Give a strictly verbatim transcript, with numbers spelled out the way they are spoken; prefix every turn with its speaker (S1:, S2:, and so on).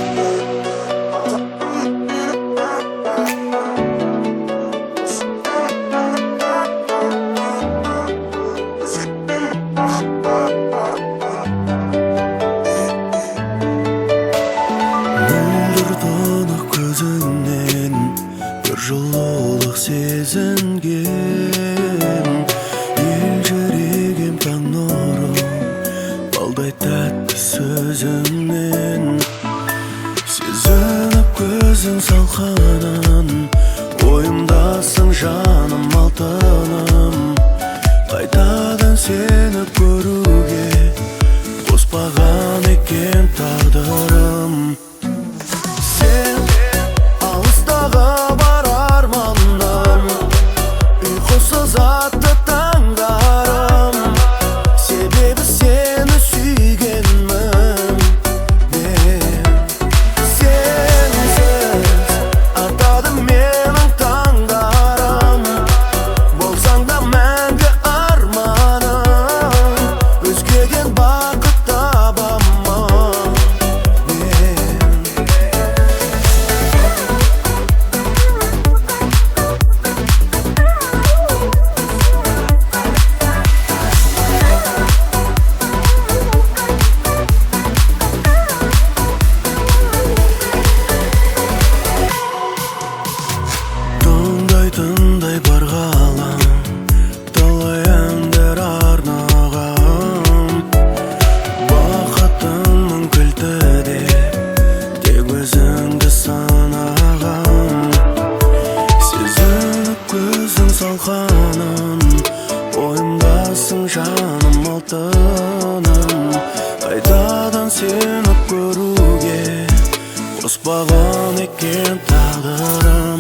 S1: Жылулық сезінген елжіреген таң нұры балдай тәтті сөзіңнен сезініп көзің салқанын ойымдасың жаным алтыным қайтадан сені көруге қоспаған екен тағдырым сен алыстағы затты таңдарым себебі сені сүйгенмін мен сенсіз артады менің таңдарым болсаң да мәңгі арманым өзгеден бақыт табамын мен тыңдай бар ғалам талай әндер арнаған бақытымның кілті де тек өзіңді санаған сезініп көзің салқанын ойымдасың жаным алтыным қайтадан сені көруге қоспаған екен тағдырым